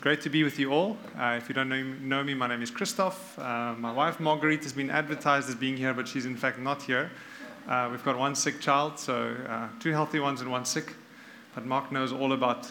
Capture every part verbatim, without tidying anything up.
Great to be with you all. Uh, if you don't know, know me, my name is Christoph. Uh, my wife, Marguerite, has been advertised as being here, but she's in fact not here. Uh, we've got one sick child, so uh, two healthy ones and one sick. But Mark knows all about...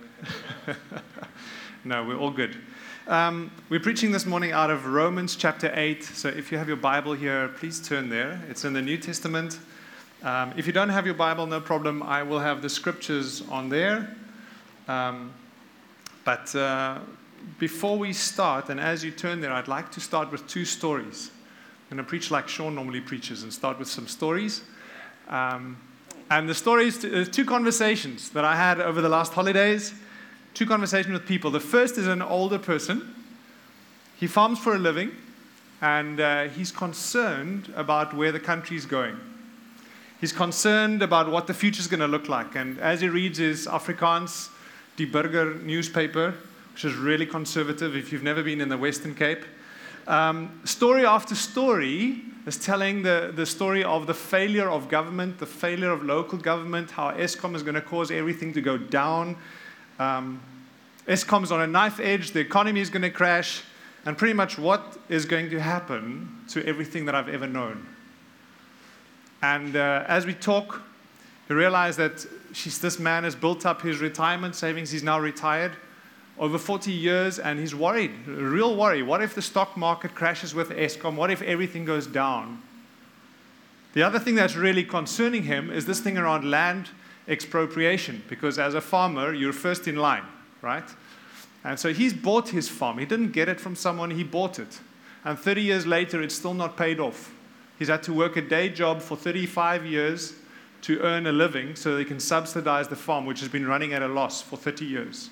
No, we're all good. Um, we're preaching this morning out of Romans chapter eight. So if you have your Bible here, please turn there. It's in the New Testament. Um, if you don't have your Bible, no problem. I will have the scriptures on there. Um, But uh, before we start, and as you turn there, I'd like to start with two stories. I'm going to preach like Sean normally preaches and start with some stories. Um, and the stories, there's two conversations that I had over the last holidays, two conversations with people. The first is an older person. He farms for a living, and uh, he's concerned about where the country's going. He's concerned about what the future's going to look like. And as he reads his Afrikaans Die Burger newspaper, which is really conservative if you've never been in the Western Cape. Um, story after story is telling the, the story of the failure of government, the failure of local government, how Eskom is going to cause everything to go down. Um, Eskom's on a knife edge, the economy is going to crash, and pretty much what is going to happen to everything that I've ever known. And uh, as we talk, you realize that she's, this man has built up his retirement savings. He's now retired over forty years, and he's worried, a real worry. What if the stock market crashes with Eskom? What if everything goes down? The other thing that's really concerning him is this thing around land expropriation, because as a farmer, you're first in line, right? And so he's bought his farm. He didn't get it from someone, he bought it. And thirty years later, it's still not paid off. He's had to work a day job for thirty-five years to earn a living so they can subsidize the farm, which has been running at a loss for thirty years.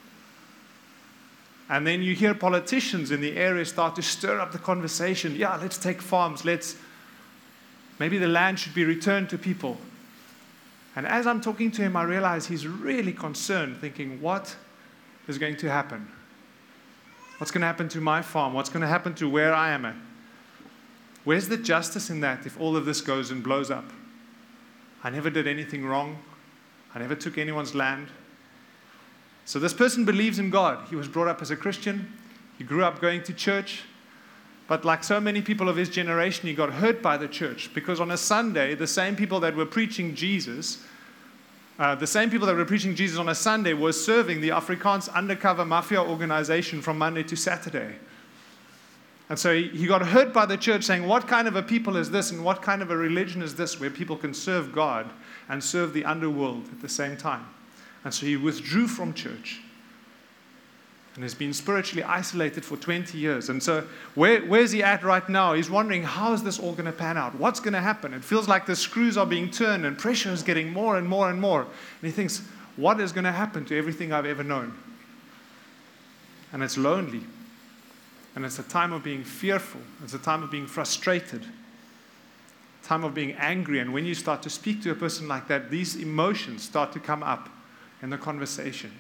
And then you hear politicians in the area start to stir up the conversation. Yeah, let's take farms. Let's, maybe the land should be returned to people. And as I'm talking to him, I realize he's really concerned, thinking, what is going to happen? What's going to happen to my farm? What's going to happen to where I am at? Where's the justice in that if all of this goes and blows up? I never did anything wrong. I never took anyone's land. So this person believes in God. He was brought up as a Christian. He grew up going to church. But like so many people of his generation, he got hurt by the church. Because on a Sunday, the same people that were preaching Jesus, uh, the same people that were preaching Jesus on a Sunday were serving the Afrikaans undercover mafia organization from Monday to Saturday. And so he got hurt by the church, saying, what kind of a people is this, and what kind of a religion is this where people can serve God and serve the underworld at the same time? And so he withdrew from church and has been spiritually isolated for twenty years. And so where, where's he at right now? He's wondering, how is this all going to pan out? What's going to happen? It feels like the screws are being turned and pressure is getting more and more and more. And he thinks, what is going to happen to everything I've ever known? And it's lonely. And it's a time of being fearful. It's a time of being frustrated. A time of being angry. And when you start to speak to a person like that, these emotions start to come up in the conversation.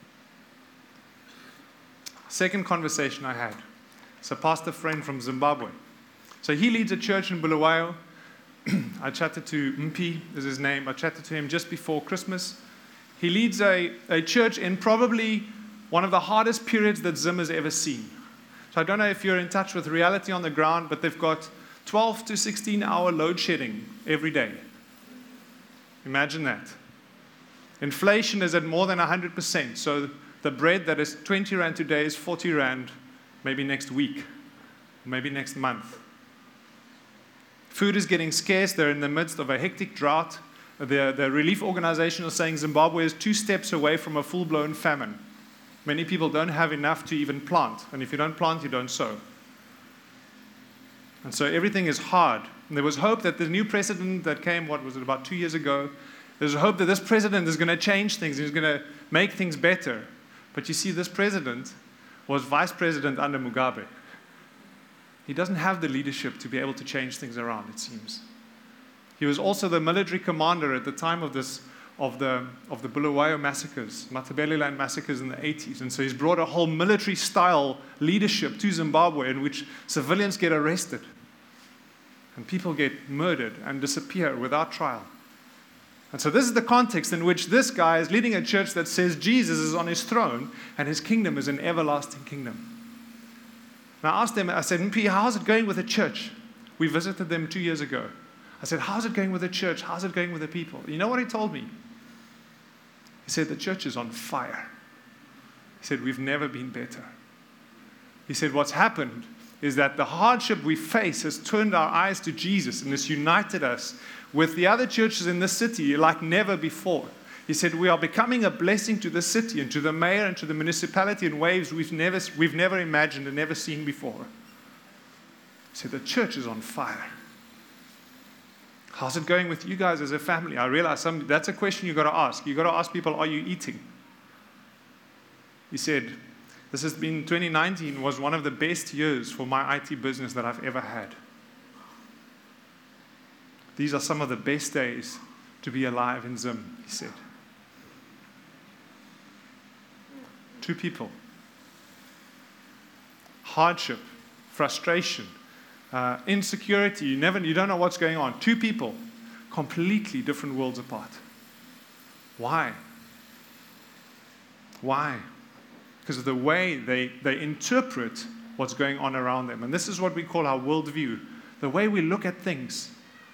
Second conversation I had. It's a pastor friend from Zimbabwe. So he leads a church in Bulawayo. I chatted to Mpi, is his name. I chatted to him just before Christmas. He leads a, a church in probably one of the hardest periods that Zim has ever seen. So I don't know if you're in touch with reality on the ground, but they've got twelve to sixteen hour load shedding every day. Imagine that. Inflation is at more than one hundred percent. So the bread that is twenty rand today is forty rand maybe next week, maybe next month. Food is getting scarce. They're in the midst of a hectic drought. The, the relief organization is saying Zimbabwe is two steps away from a full-blown famine. Many people don't have enough to even plant. And if you don't plant, you don't sow. And so everything is hard. And there was hope that the new president that came, what was it, about two years ago, there's hope that this president is going to change things. He's going to make things better. But you see, this president was vice president under Mugabe. He doesn't have the leadership to be able to change things around, it seems. He was also the military commander at the time of this of the of the Bulawayo massacres, Matabeleland massacres in the eighties. And so he's brought a whole military-style leadership to Zimbabwe in which civilians get arrested and people get murdered and disappear without trial. And so this is the context in which this guy is leading a church that says Jesus is on his throne and his kingdom is an everlasting kingdom. And I asked them, I said, M P, how's it going with the church? We visited them two years ago. I said, how's it going with the church? How's it going with the people? You know what he told me? He said, the church is on fire. He said, we've never been better. He said, what's happened is that the hardship we face has turned our eyes to Jesus and has united us with the other churches in the city like never before. He said, we are becoming a blessing to the city and to the mayor and to the municipality in ways we've never, we've never imagined and never seen before. He said, the church is on fire. How's it going with you guys as a family? I realize some, that's a question you've got to ask. You've got to ask people, are you eating? He said, this has been, twenty nineteen was one of the best years for my I T business that I've ever had. These are some of the best days to be alive in Zim, he said. Two people. Hardship, frustration, uh, insecurity. You never, you don't know what's going on. Two people, completely different worlds apart. Why? Why? Because of the way they, they interpret what's going on around them. And this is what we call our worldview. The way we look at things.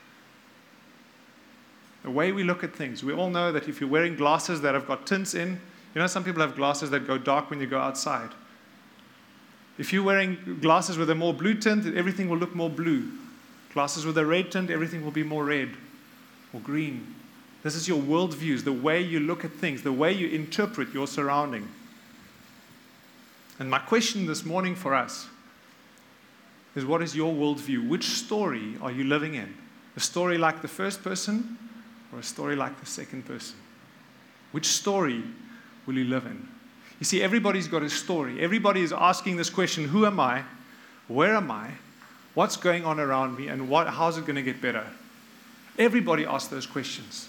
The way we look at things. We all know that if you're wearing glasses that have got tints in, you know some people have glasses that go dark when you go outside. If you're wearing glasses with a more blue tint, everything will look more blue. Glasses with a red tint, everything will be more red or green. This is your worldviews, the way you look at things, the way you interpret your surrounding. And my question this morning for us is, what is your worldview? Which story are you living in? A story like the first person or a story like the second person? Which story will you live in? You see, everybody's got a story. Everybody is asking this question, who am I? Where am I? What's going on around me? And what, how's it going to get better? Everybody asks those questions.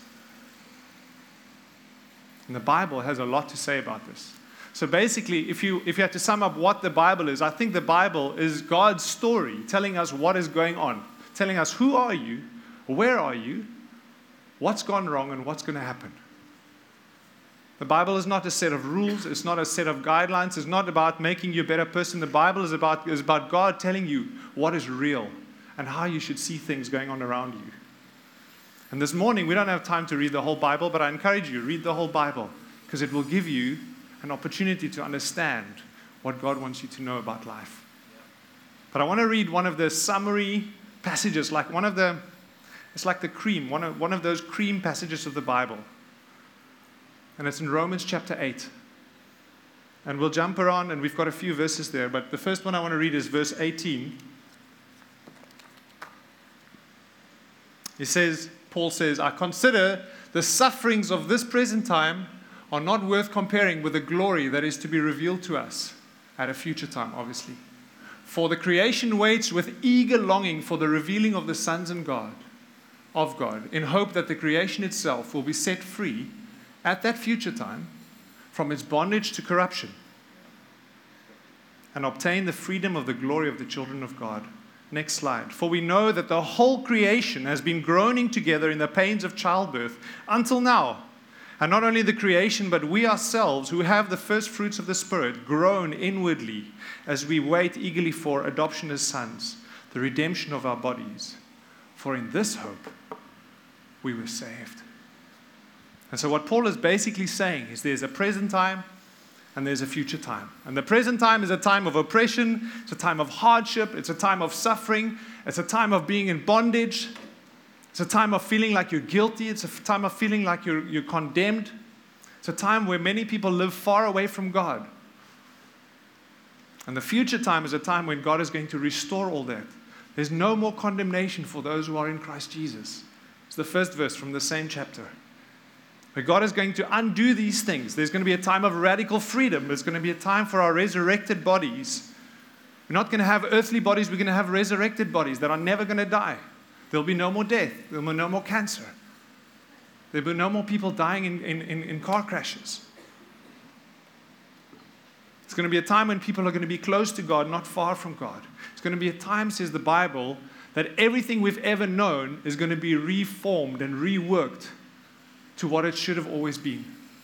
And the Bible has a lot to say about this. So basically, if you, if you had to sum up what the Bible is, I think the Bible is God's story telling us what is going on, telling us who are you, where are you, what's gone wrong, and what's going to happen. The Bible is not a set of rules. It's not a set of guidelines. It's not about making you a better person. The Bible is about, is about God telling you what is real and how you should see things going on around you. And this morning, we don't have time to read the whole Bible, but I encourage you, read the whole Bible, because it will give you an opportunity to understand what God wants you to know about life. But I want to read one of the summary passages, like one of the, it's like the cream, one of, one of those cream passages of the Bible. And it's in Romans chapter eight. And we'll jump around, and we've got a few verses there, but the first one I want to read is verse eighteen. He says, Paul says, I consider the sufferings of this present time are not worth comparing with the glory that is to be revealed to us at a future time, obviously. For the creation waits with eager longing for the revealing of the sons and God, of God, in hope that the creation itself will be set free at that future time from its bondage to corruption and obtain the freedom of the glory of the children of God. Next slide. For we know that the whole creation has been groaning together in the pains of childbirth until now. And not only the creation, but we ourselves, who have the first fruits of the Spirit, groan inwardly as we wait eagerly for adoption as sons, the redemption of our bodies. For in this hope we were saved. And so what Paul is basically saying is there's a present time and there's a future time. And the present time is a time of oppression, it's a time of hardship, it's a time of suffering, it's a time of being in bondage. It's a time of feeling like you're guilty. It's a time of feeling like you're, you're condemned. It's a time where many people live far away from God. And the future time is a time when God is going to restore all that. There's no more condemnation for those who are in Christ Jesus. It's the first verse from the same chapter. Where God is going to undo these things. There's going to be a time of radical freedom. There's going to be a time for our resurrected bodies. We're not going to have earthly bodies. We're going to have resurrected bodies that are never going to die. There'll be no more death. There'll be no more cancer. There'll be no more people dying in, in, in, in car crashes. It's going to be a time when people are going to be close to God, not far from God. It's going to be a time, says the Bible, that everything we've ever known is going to be reformed and reworked to what it should have always been.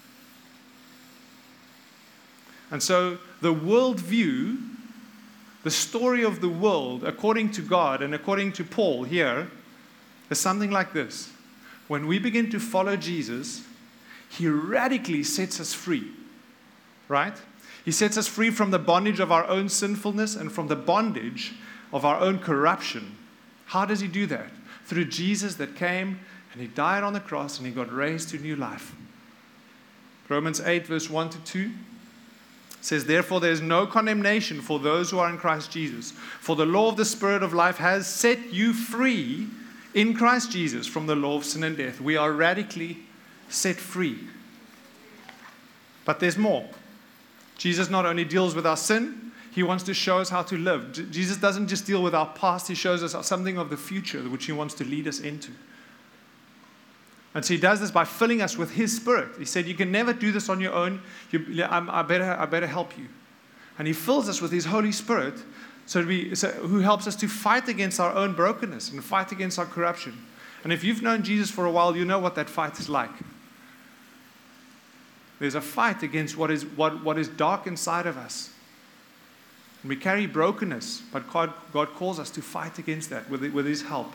And so the worldview, the story of the world, according to God and according to Paul here, is something like this. When we begin to follow Jesus, He radically sets us free, right? He sets us free from the bondage of our own sinfulness and from the bondage of our own corruption. How does He do that? Through Jesus that came and He died on the cross and He got raised to new life. Romans eight, verse one to two says, therefore there is no condemnation for those who are in Christ Jesus. For the law of the Spirit of life has set you free in Christ Jesus from the law of sin and death. We are radically set free. But there's more. Jesus not only deals with our sin, He wants to show us how to live. J- Jesus doesn't just deal with our past, He shows us something of the future which He wants to lead us into. And so He does this by filling us with His Spirit. He said, you can never do this on your own. You, I'm, I, better, I better help you. And He fills us with His Holy Spirit so, we, so who helps us to fight against our own brokenness and fight against our corruption. And if you've known Jesus for a while, you know what that fight is like. There's a fight against what is, what, what is dark inside of us. And we carry brokenness, but God, God calls us to fight against that with, with His help.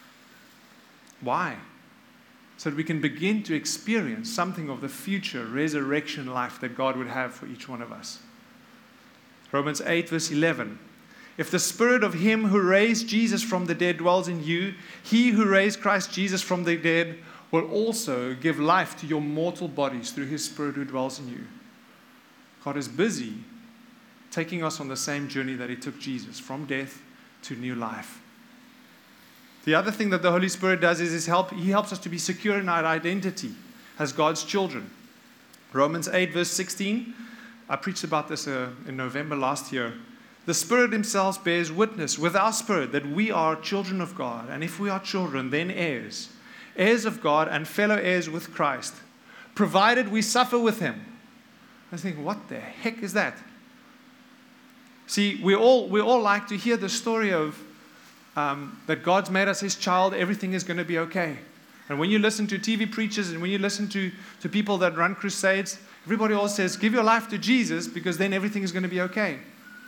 Why? So that we can begin to experience something of the future resurrection life that God would have for each one of us. Romans eight, verse eleven. If the Spirit of Him who raised Jesus from the dead dwells in you, He who raised Christ Jesus from the dead will also give life to your mortal bodies through His Spirit who dwells in you. God is busy taking us on the same journey that He took Jesus, from death to new life. The other thing that the Holy Spirit does is, is help, He helps us to be secure in our identity as God's children. Romans eight, verse sixteen. I preached about this uh, in November last year. The Spirit Himself bears witness with our spirit that we are children of God. And if we are children, then heirs. Heirs of God and fellow heirs with Christ, provided we suffer with Him. I think, what the heck is that? See, we all, we all like to hear the story of um, that God's made us His child, everything is going to be okay. And when you listen to T V preachers and when you listen to, to people that run crusades, everybody always says, give your life to Jesus because then everything is going to be okay.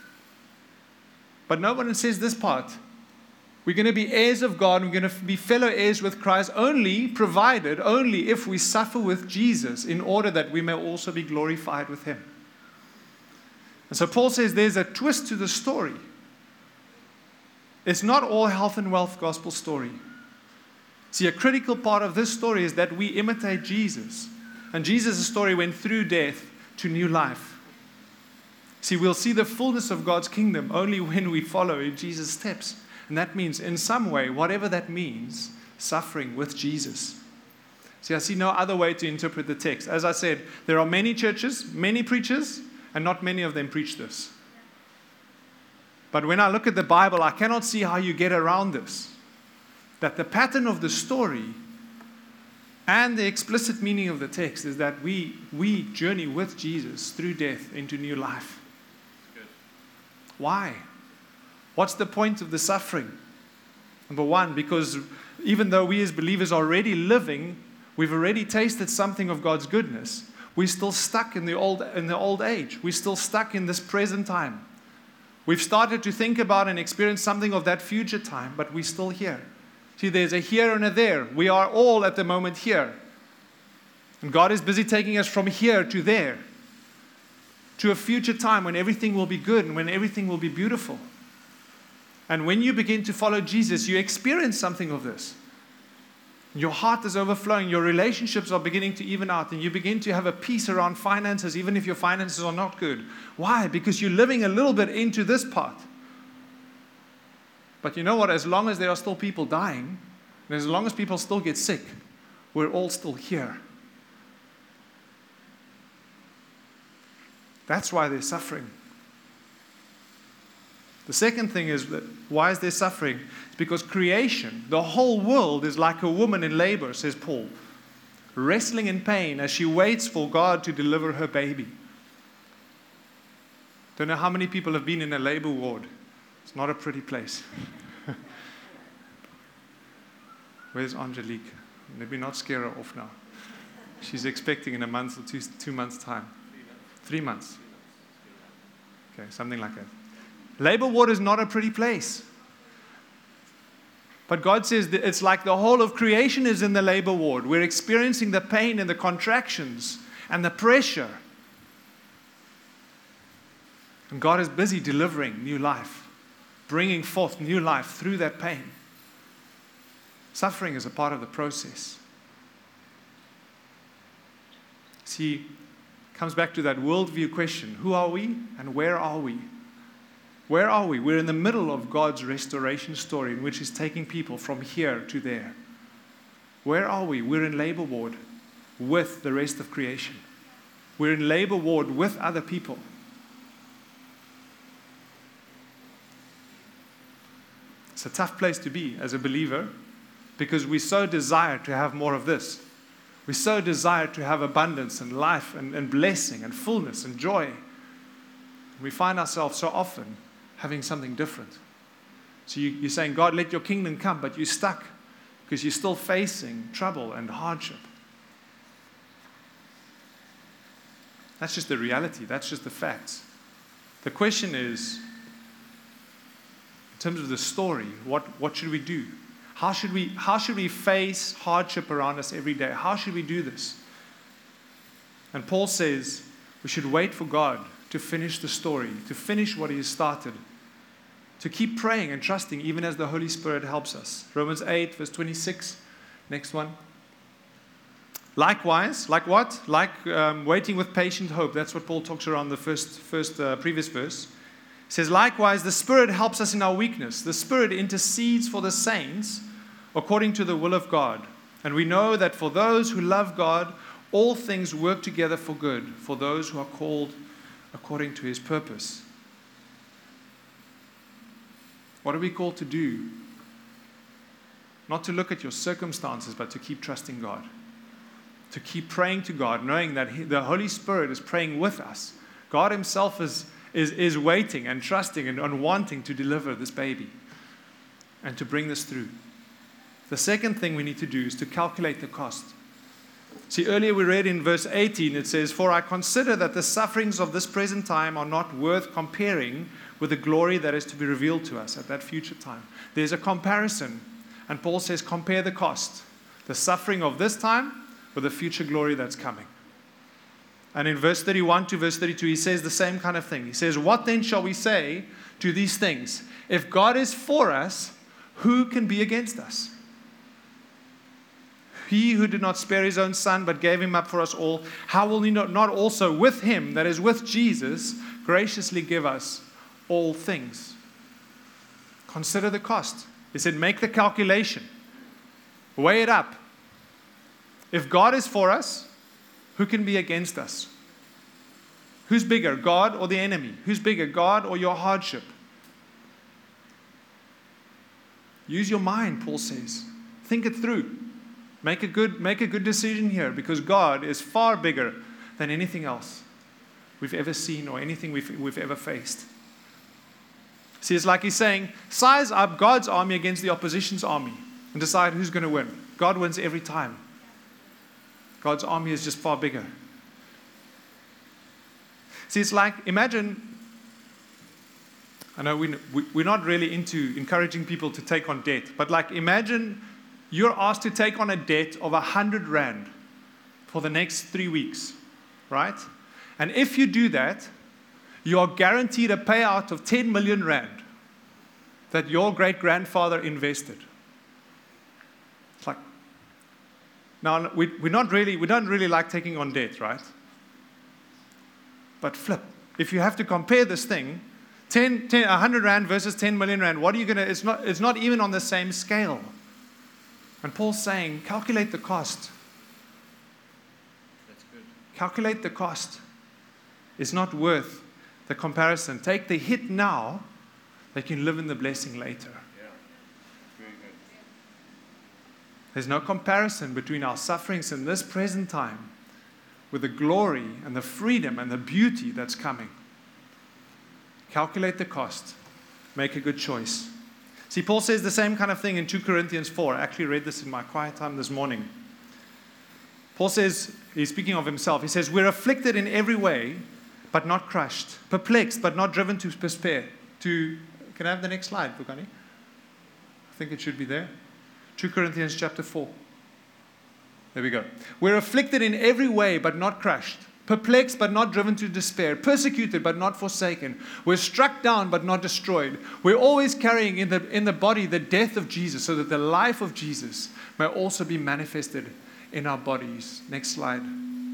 But no one says this part. We're going to be heirs of God. We're going to be fellow heirs with Christ only, provided, only if we suffer with Jesus in order that we may also be glorified with Him. And so Paul says there's a twist to the story. It's not all health and wealth gospel story. See, a critical part of this story is that we imitate Jesus. And Jesus' story went through death to new life. See, we'll see the fullness of God's kingdom only when we follow in Jesus' steps. And that means, in some way, whatever that means, suffering with Jesus. See, I see no other way to interpret the text. As I said, there are many churches, many preachers, and not many of them preach this. But when I look at the Bible, I cannot see how you get around this. That the pattern of the story and the explicit meaning of the text is that we, we journey with Jesus through death into new life. Good. Why? What's the point of the suffering? Number one, because even though we as believers are already living, we've already tasted something of God's goodness, we're still stuck in the old, in the old age. We're still stuck in this present time. We've started to think about and experience something of that future time, but we're still here. See, there's a here and a there. We are all at the moment here. And God is busy taking us from here to there, to a future time when everything will be good and when everything will be beautiful. And when you begin to follow Jesus, you experience something of this. Your heart is overflowing. Your relationships are beginning to even out. And you begin to have a peace around finances, even if your finances are not good. Why? Because you're living a little bit into this part. But you know what? As long as there are still people dying, and as long as people still get sick, we're all still here. That's why there's suffering. The second thing is that why is there suffering? It's because creation, the whole world is like a woman in labor, says Paul, wrestling in pain as she waits for God to deliver her baby. Don't know how many people have been in a labor ward. It's not a pretty place. Where's Angelique? Maybe not scare her off now. She's expecting in a month or two, two months' time. Three months. Okay, something like that. Labor ward is not a pretty place. But God says that it's like the whole of creation is in the labor ward. We're experiencing the pain and the contractions and the pressure. And God is busy delivering new life, bringing forth new life through that pain. Suffering is a part of the process. See, it comes back to that worldview question. Who are we and where are we? Where are we? We're in the middle of God's restoration story in which He's taking people from here to there. Where are we? We're in labor ward with the rest of creation. We're in labor ward with other people. It's a tough place to be as a believer because we so desire to have more of this. We so desire to have abundance and life and, and blessing and fullness and joy. We find ourselves so often having something different. So you, you're saying, God, let your kingdom come, but you're stuck because you're still facing trouble and hardship. That's just the reality. That's just the facts. The question is, in terms of the story, what, what should we do? How should we, how should we face hardship around us every day? How should we do this? And Paul says we should wait for God to finish the story, to finish what He has started, to keep praying and trusting even as the Holy Spirit helps us. Romans eight, verse twenty-six. Next one. Likewise, like what? Like um, waiting with patient hope. That's what Paul talks around the first, first uh, previous verse. He says, likewise, the Spirit helps us in our weakness. The Spirit intercedes for the saints according to the will of God. And we know that for those who love God, all things work together for good, for those who are called according to His purpose. What are we called to do? Not to look at your circumstances, but to keep trusting God. To keep praying to God, knowing that he, the Holy Spirit is praying with us. God Himself is, is, is waiting and trusting and, and wanting to deliver this baby and to bring this through. The second thing we need to do is to calculate the cost. See, earlier we read in verse eighteen, it says, for I consider that the sufferings of this present time are not worth comparing with the glory that is to be revealed to us at that future time. There's a comparison. And Paul says, compare the cost. The suffering of this time with the future glory that's coming. And in verse thirty-one to verse thirty-two, he says the same kind of thing. He says, what then shall we say to these things? If God is for us, who can be against us? He who did not spare His own Son, but gave Him up for us all, how will He not, not also with Him, that is with Jesus, graciously give us all things? Consider the cost. He said, make the calculation. Weigh it up. If God is for us, who can be against us? Who's bigger, God or the enemy? Who's bigger, God or your hardship? Use your mind, Paul says. Think it through. Make a good, make a good decision here, because God is far bigger than anything else we've ever seen or anything we've, we've ever faced. See, it's like He's saying, size up God's army against the opposition's army and decide who's going to win. God wins every time. God's army is just far bigger. See, it's like, imagine, I know we, we, we're not really into encouraging people to take on debt, but like imagine you're asked to take on a debt of a hundred rand for the next three weeks, right? And if you do that, you are guaranteed a payout of ten million rand that your great-grandfather invested. It's like, now we, we're not really, we don't really like taking on debt, right? But flip, if you have to compare this thing, ten, ten, one hundred rand versus ten million rand, what are you going to, it's not, it's not even on the same scale. And Paul's saying, calculate the cost. That's good. Calculate the cost. It's not worth the comparison. Take the hit now that you can live in the blessing later. Yeah. Very good. There's no comparison between our sufferings in this present time with the glory and the freedom and the beauty that's coming. Calculate the cost. Make a good choice. See, Paul says the same kind of thing in two Corinthians four. I actually read this in my quiet time this morning. Paul says, he's speaking of himself. He says, we're afflicted in every way, but not crushed. Perplexed, but not driven to despair. To, can I have the next slide, Bukani? I think it should be there. Second Corinthians chapter four. There we go. We're afflicted in every way, but not crushed. Perplexed, but not driven to despair. Persecuted, but not forsaken. We're struck down, but not destroyed. We're always carrying in the, in the body the death of Jesus, so that the life of Jesus may also be manifested in our bodies. Next slide.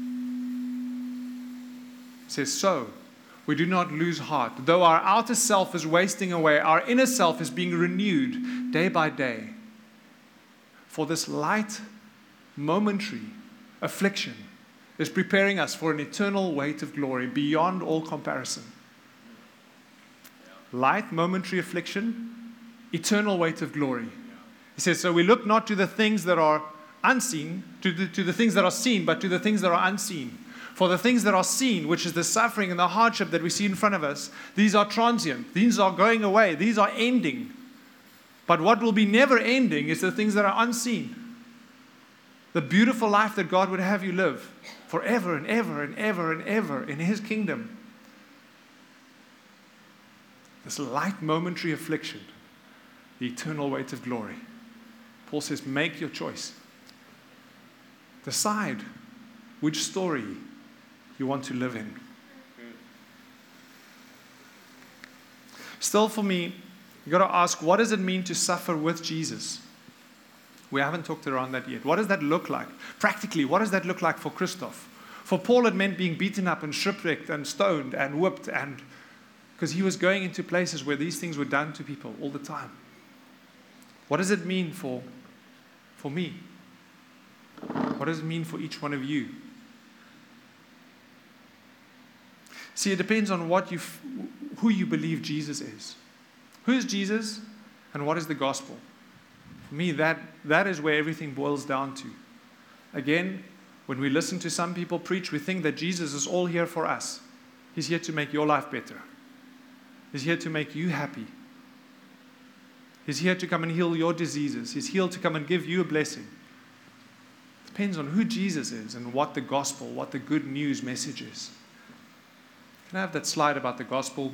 It says, so we do not lose heart. Though our outer self is wasting away, our inner self is being renewed day by day. For this light, momentary affliction is preparing us for an eternal weight of glory beyond all comparison. Light, momentary affliction, eternal weight of glory. He says, so we look not to the things that are unseen, to the, to the things that are seen, but to the things that are unseen. For the things that are seen, which is the suffering and the hardship that we see in front of us, these are transient. These are going away. These are ending. But what will be never ending is the things that are unseen. The beautiful life that God would have you live forever and ever and ever and ever in His kingdom. This light momentary affliction, the eternal weight of glory. Paul says, make your choice. Decide which story you want to live in. Still, for me, you've got to ask, what does it mean to suffer with Jesus? We haven't talked around that yet. What does that look like? Practically, what does that look like for Christoph? For Paul, it meant being beaten up and shipwrecked and stoned and whipped, and because he was going into places where these things were done to people all the time. What does it mean for, for me? What does it mean for each one of you? See, it depends on what you, who you believe Jesus is. Who is Jesus, and what is the gospel? For me, that, that is where everything boils down to. Again, when we listen to some people preach, we think that Jesus is all here for us. He's here to make your life better. He's here to make you happy. He's here to come and heal your diseases. He's here to come and give you a blessing. It depends on who Jesus is and what the gospel, what the good news message is. Can I have that slide about the gospel?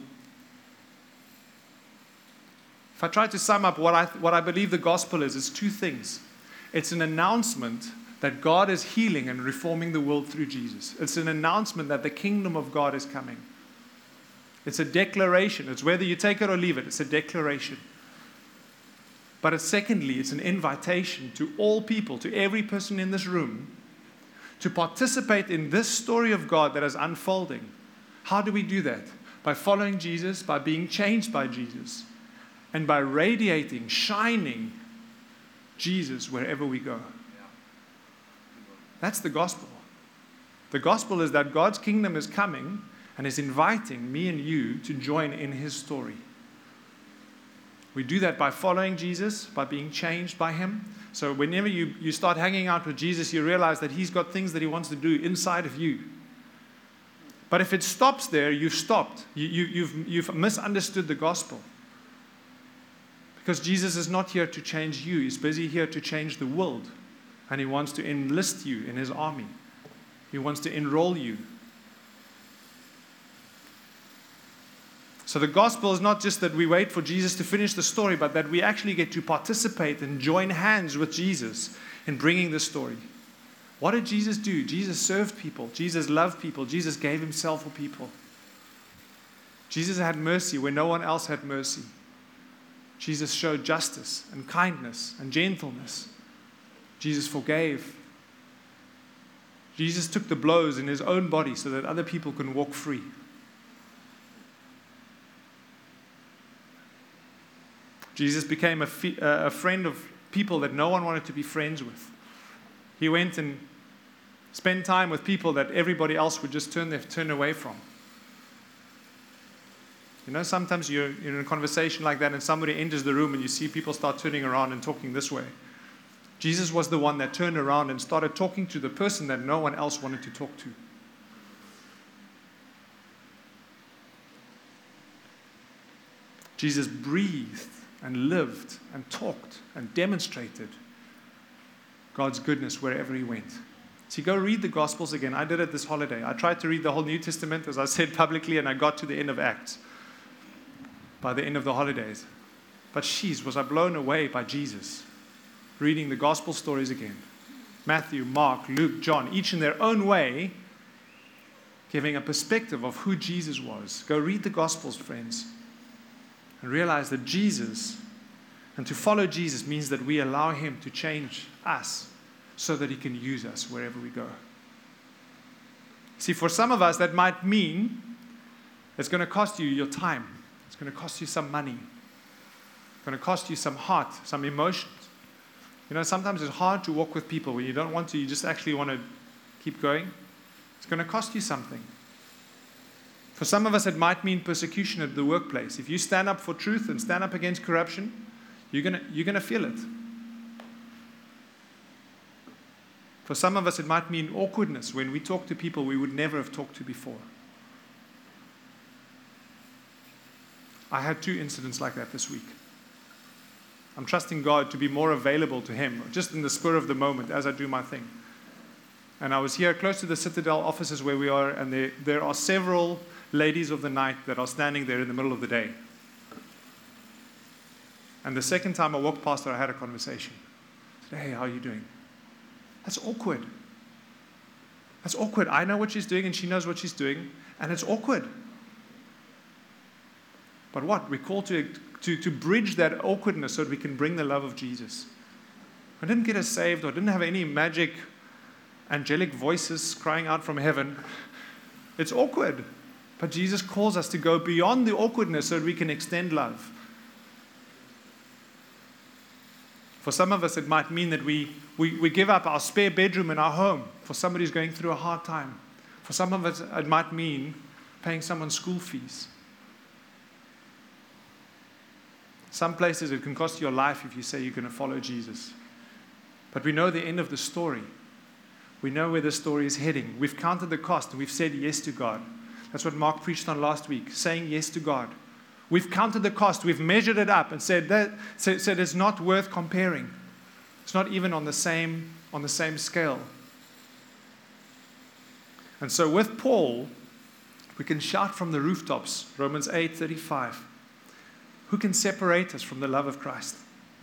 If I try to sum up what I, what I believe the gospel is, it's two things. It's an announcement that God is healing and reforming the world through Jesus. It's an announcement that the kingdom of God is coming. It's a declaration. It's whether you take it or leave it. It's a declaration. But it's, secondly, it's an invitation to all people, to every person in this room, to participate in this story of God that is unfolding. How do we do that? By following Jesus, by being changed by Jesus, and by radiating, shining Jesus wherever we go. That's the gospel. The gospel is that God's kingdom is coming and is inviting me and you to join in His story. We do that by following Jesus, by being changed by Him. So whenever you, you start hanging out with Jesus, you realize that He's got things that He wants to do inside of you. But if it stops there, you've stopped. You, you, you've, you've misunderstood the gospel. Because Jesus is not here to change you. He's busy here to change the world. And He wants to enlist you in His army. He wants to enroll you. So the gospel is not just that we wait for Jesus to finish the story, but that we actually get to participate and join hands with Jesus in bringing the story. What did Jesus do? Jesus served people. Jesus loved people. Jesus gave Himself for people. Jesus had mercy where no one else had mercy. Jesus showed justice and kindness and gentleness. Jesus forgave. Jesus took the blows in His own body so that other people can walk free. Jesus became a, fi- uh, a friend of people that no one wanted to be friends with. He went and spent time with people that everybody else would just turn, their, turn away from. You know, sometimes you're, you're in a conversation like that and somebody enters the room and you see people start turning around and talking this way. Jesus was the one that turned around and started talking to the person that no one else wanted to talk to. Jesus breathed and lived and talked and demonstrated God's goodness wherever He went. See, go read the Gospels again. I did it this holiday. I tried to read the whole New Testament, as I said publicly, and I got to the end of Acts by the end of the holidays. But sheesh, was I blown away by Jesus, reading the Gospel stories again. Matthew, Mark, Luke, John, each in their own way, giving a perspective of who Jesus was. Go read the Gospels, friends, and realize that Jesus, and to follow Jesus means that we allow Him to change us so that He can use us wherever we go. See, for some of us, that might mean it's going to cost you your time. It's going to cost you some money. It's going to cost you some heart, some emotions. You know, sometimes it's hard to walk with people when you don't want to, you just actually want to keep going. It's going to cost you something. For some of us, it might mean persecution at the workplace. If you stand up for truth and stand up against corruption, you're going to, you're going to feel it. For some of us, it might mean awkwardness when we talk to people we would never have talked to before. I had two incidents like that this week. I'm trusting God to be more available to Him, just in the spur of the moment as I do my thing. And I was here close to the Citadel offices where we are, and there, there are several ladies of the night that are standing there in the middle of the day. And the second time I walked past her, I had a conversation. I said, hey, how are you doing? That's awkward. That's awkward. I know what she's doing, and she knows what she's doing, and it's awkward. But what? We're called to, to, to bridge that awkwardness so that we can bring the love of Jesus. I didn't get us saved, or didn't have any magic angelic voices crying out from heaven. It's awkward. But Jesus calls us to go beyond the awkwardness so that we can extend love. For some of us, it might mean that we, we, we give up our spare bedroom in our home for somebody who's going through a hard time. For some of us, it might mean paying someone's school fees. Some places it can cost you your life if you say you're going to follow Jesus. But we know the end of the story. We know where the story is heading. We've counted the cost and we've said yes to God. That's what Mark preached on last week, saying yes to God. We've counted the cost. We've measured it up and said that said, said it's not worth comparing. It's not even on the same on the same scale. And so with Paul, we can shout from the rooftops, Romans eight thirty-five. Who can separate us from the love of Christ?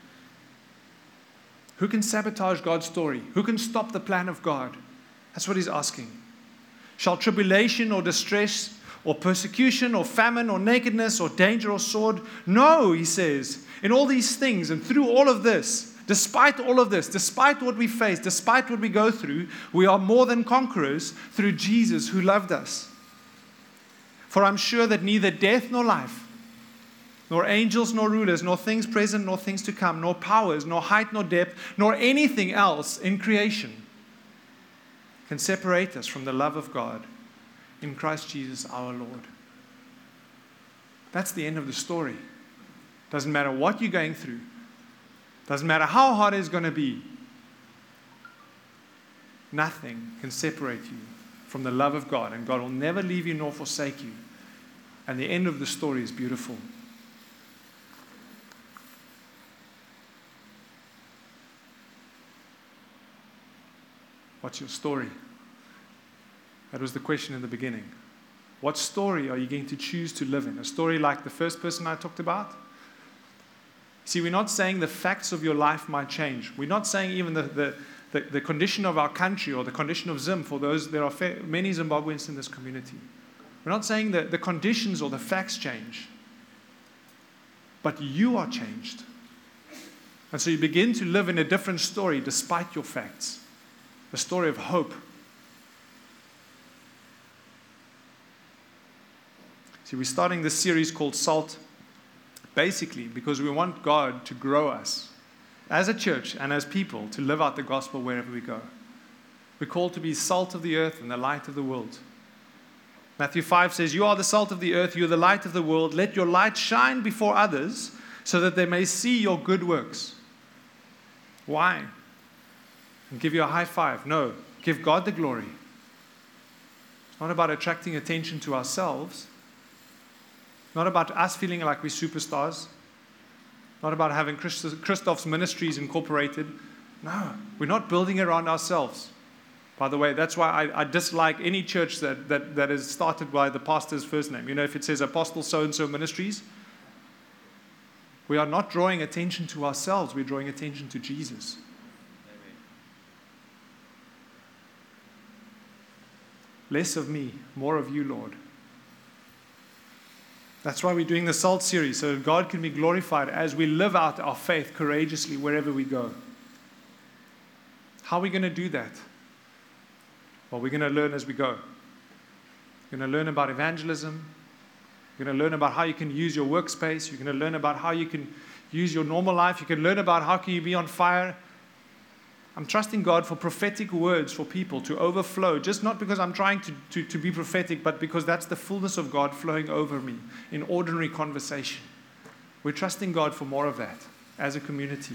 Who can sabotage God's story? Who can stop the plan of God? That's what he's asking. Shall tribulation or distress or persecution or famine or nakedness or danger or sword? No, he says. In all these things and through all of this, despite all of this, despite what we face, despite what we go through, we are more than conquerors through Jesus who loved us. For I'm sure that neither death nor life, nor angels, nor rulers, nor things present, nor things to come, nor powers, nor height, nor depth, nor anything else in creation can separate us from the love of God in Christ Jesus our Lord. That's the end of the story. Doesn't matter what you're going through. Doesn't matter how hard it's going to be. Nothing can separate you from the love of God, and God will never leave you nor forsake you. And the end of the story is beautiful. What's your story? That was the question in the beginning. What story are you going to choose to live in? A story like the first person I talked about? See, we're not saying the facts of your life might change. We're not saying even the, the, the, the condition of our country or the condition of Zim, for those, there are fa- many Zimbabweans in this community. We're not saying that the conditions or the facts change. But you are changed. And so you begin to live in a different story despite your facts. A story of hope. See, we're starting this series called Salt, basically because we want God to grow us as a church and as people to live out the gospel wherever we go. We're called to be salt of the earth and the light of the world. Matthew five says, you are the salt of the earth, you are the light of the world. Let your light shine before others so that they may see your good works. Why? And give you a high five. No, give God the glory. It's not about attracting attention to ourselves. Not about us feeling like we're superstars. Not about having Christoph's Ministries incorporated. No, we're not building around ourselves. By the way, that's why I, I dislike any church that, that, that is started by the pastor's first name. You know, if it says Apostle so-and-so Ministries, we are not drawing attention to ourselves. We're drawing attention to Jesus. Amen. Less of me, more of you, Lord. That's why we're doing the SALT series, so that God can be glorified as we live out our faith courageously wherever we go. How are we going to do that? Well, we're going to learn as we go. We're going to learn about evangelism. You're going to learn about how you can use your workspace. You're going to learn about how you can use your normal life. You can learn about how can you be on fire. I'm trusting God for prophetic words for people to overflow, just not because I'm trying to, to, to be prophetic, but because that's the fullness of God flowing over me in ordinary conversation. We're trusting God for more of that as a community.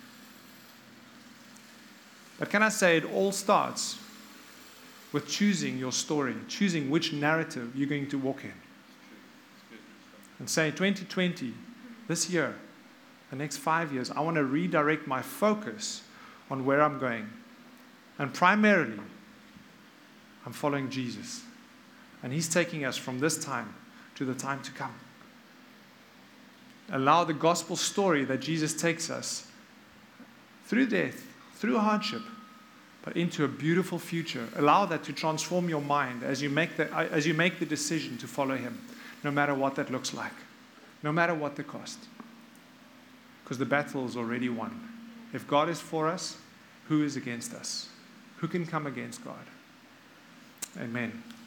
But can I say it all starts with choosing your story, choosing which narrative you're going to walk in. And say, twenty twenty, this year, the next five years, I want to redirect my focus on where I'm going. And primarily, I'm following Jesus. And He's taking us from this time to the time to come. Allow the gospel story that Jesus takes us through death, through hardship, but into a beautiful future. Allow that to transform your mind as you make the, as you make the decision to follow Him, no matter what that looks like, no matter what the cost. Because the battle is already won. If God is for us, who is against us? Who can come against God? Amen.